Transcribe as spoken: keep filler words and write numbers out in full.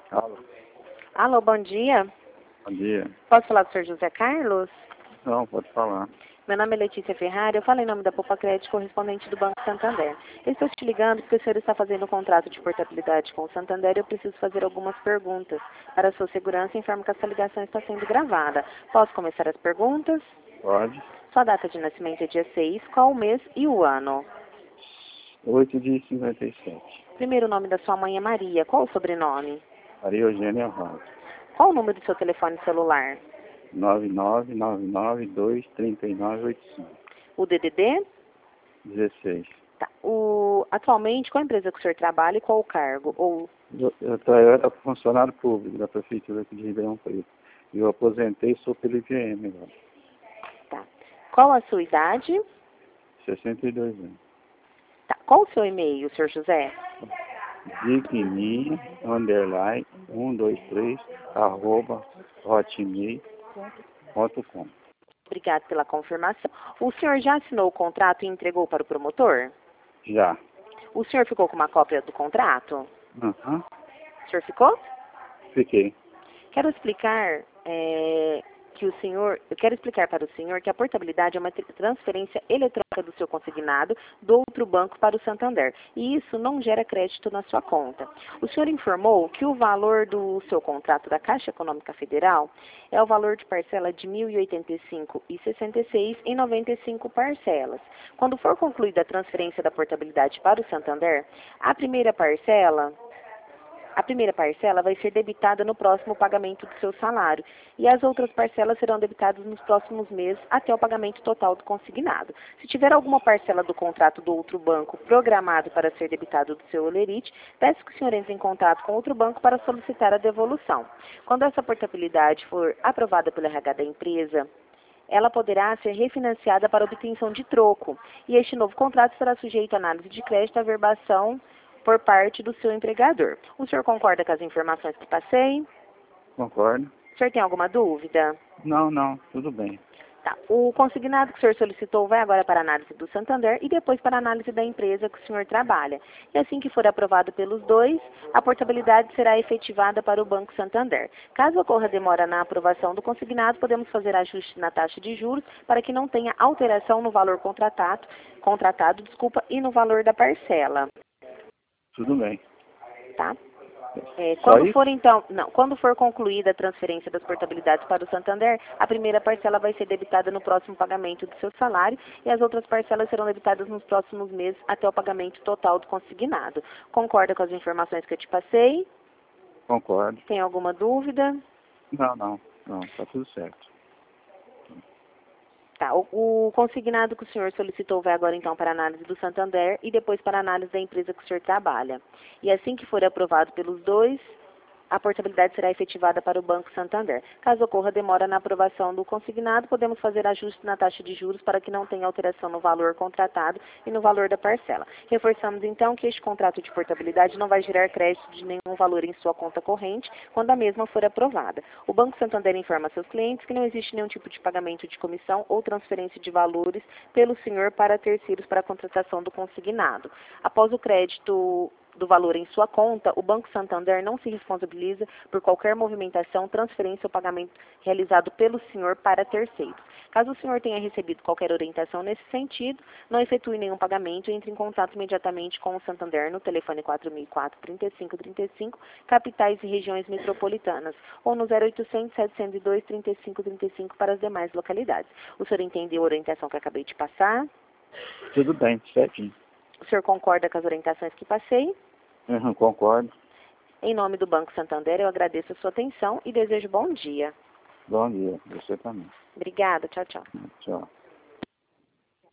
Alô, Alô, bom dia. bom dia. Posso falar com o senhor José Carlos? Não, pode falar. Meu nome é Letícia Ferrari, eu falo em nome da Poupa Crédito, correspondente do Banco Santander. Eu estou te ligando porque o senhor está fazendo um contrato de portabilidade com o Santander e eu preciso fazer algumas perguntas. Para a sua segurança, informo que essa ligação está sendo gravada. Posso começar as perguntas? Pode. Sua data de nascimento é dia seis, qual o mês e o ano? oito de cinquenta e sete. Primeiro nome da sua mãe é Maria, qual o sobrenome? Maria Eugênia Rosa. Qual o número do seu telefone celular? nove nove nove nove dois três nove oito cinco. O D D D? dezesseis. Tá. O, atualmente, qual a empresa que o senhor trabalha e qual o cargo? Ou, Eu, eu, tô- eu era funcionário público da Prefeitura aqui de Ribeirão Preto. E eu aposentei e sou pelo I P M agora. tá. Qual a sua idade? sessenta e dois anos. Tá. Qual o seu e-mail, senhor José? Digni, underline, um dois três, arroba, hotmail ponto com. Obrigado pela confirmação. O senhor já assinou o contrato e entregou para o promotor? Já. O senhor ficou com uma cópia do contrato? Aham. O senhor ficou? Fiquei. Quero explicar é, que o senhor, eu quero explicar para o senhor que a portabilidade é uma tr- transferência eletrônica do seu consignado do outro banco para o Santander. E isso não gera crédito na sua conta. O senhor informou que o valor do seu contrato da Caixa Econômica Federal é o valor de parcela de mil e oitenta e cinco reais e sessenta e seis centavos em noventa e cinco parcelas. Quando for concluída a transferência da portabilidade para o Santander, a primeira parcela A primeira parcela vai ser debitada no próximo pagamento do seu salário e as outras parcelas serão debitadas nos próximos meses até o pagamento total do consignado. Se tiver alguma parcela do contrato do outro banco programado para ser debitado do seu holerite, peço que o senhor entre em contato com outro banco para solicitar a devolução. Quando essa portabilidade for aprovada pelo R H da empresa, ela poderá ser refinanciada para obtenção de troco e este novo contrato será sujeito à análise de crédito e averbação por parte do seu empregador. O senhor concorda com as informações que passei? Concordo. O senhor tem alguma dúvida? Não, não, tudo bem. Tá. O consignado que o senhor solicitou vai agora para a análise do Santander e depois para a análise da empresa que o senhor trabalha. E assim que for aprovado pelos dois, a portabilidade será efetivada para o Banco Santander. Caso ocorra demora na aprovação do consignado, podemos fazer ajuste na taxa de juros para que não tenha alteração no valor contratado, contratado, desculpa, e no valor da parcela. Tudo bem. Tá? É, Só quando isso? for então, não, quando for concluída a transferência das portabilidades para o Santander, a primeira parcela vai ser debitada no próximo pagamento do seu salário e as outras parcelas serão debitadas nos próximos meses até o pagamento total do consignado. Concorda com as informações que eu te passei? Concordo. Tem alguma dúvida? Não, não, não, tá tudo certo. Tá, o, o consignado que o senhor solicitou vai agora então para a análise do Santander e depois para a análise da empresa que o senhor trabalha. E assim que for aprovado pelos dois, a portabilidade será efetivada para o Banco Santander. Caso ocorra demora na aprovação do consignado, podemos fazer ajuste na taxa de juros para que não tenha alteração no valor contratado e no valor da parcela. Reforçamos então que este contrato de portabilidade não vai gerar crédito de nenhum valor em sua conta corrente quando a mesma for aprovada. O Banco Santander informa a seus clientes que não existe nenhum tipo de pagamento de comissão ou transferência de valores pelo senhor para terceiros para a contratação do consignado. Após o crédito do valor em sua conta, o Banco Santander não se responsabiliza por qualquer movimentação, transferência ou pagamento realizado pelo senhor para terceiros. Caso o senhor tenha recebido qualquer orientação nesse sentido, não efetue nenhum pagamento e entre em contato imediatamente com o Santander no telefone quatro mil e quatro, trinta e cinco trinta e cinco, capitais e regiões metropolitanas, ou no zero oitocentos, setecentos e dois, trinta e cinco trinta e cinco para as demais localidades. O senhor entendeu a orientação que eu acabei de passar? Tudo bem, certinho. O senhor concorda com as orientações que passei? Uhum, concordo. Em nome do Banco Santander, eu agradeço a sua atenção e desejo bom dia. Bom dia, você também. Obrigada, tchau, tchau. Tchau.